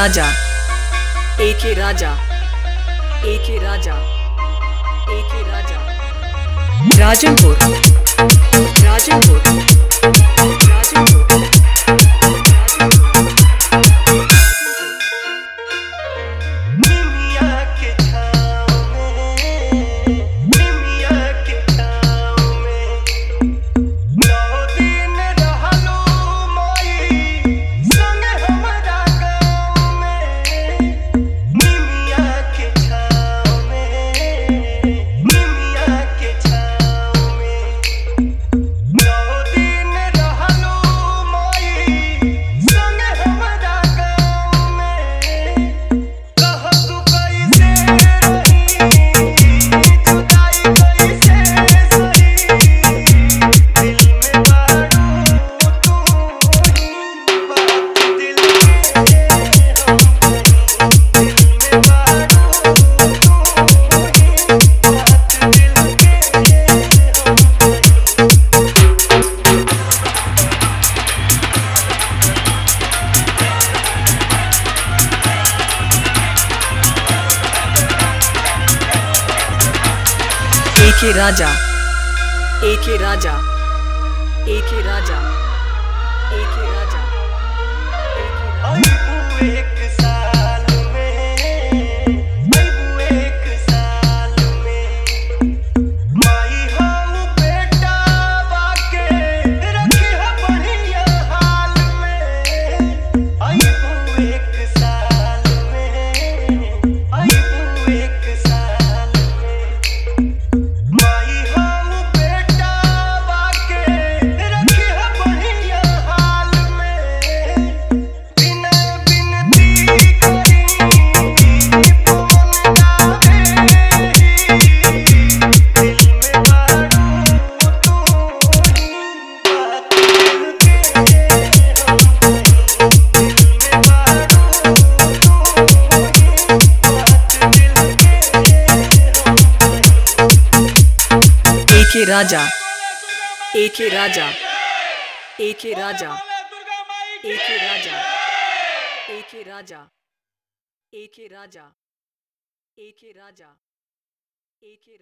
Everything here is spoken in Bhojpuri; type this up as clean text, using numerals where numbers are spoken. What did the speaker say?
राजा एक राजा एक राजा एक राजा राजनपुर राजनपुर राजनपुर एक राजा एक राजा एक राजा एक राजा एक साल में एक साल में माई हो बेटा बाके रखी है बढ़िया हाल में एक साल में एक साल में माई हो बेटा बाके रखी है बढ़िया हाल में बिना बिनती करी पवन गावे दिल में बारू तू ही बात दिल के हम कहीं दिल में बारू तू ही बात दिल के हम कहीं एक राजा एक राजा एक राजा एक राजा एक राजा एक राजा एक राजा एक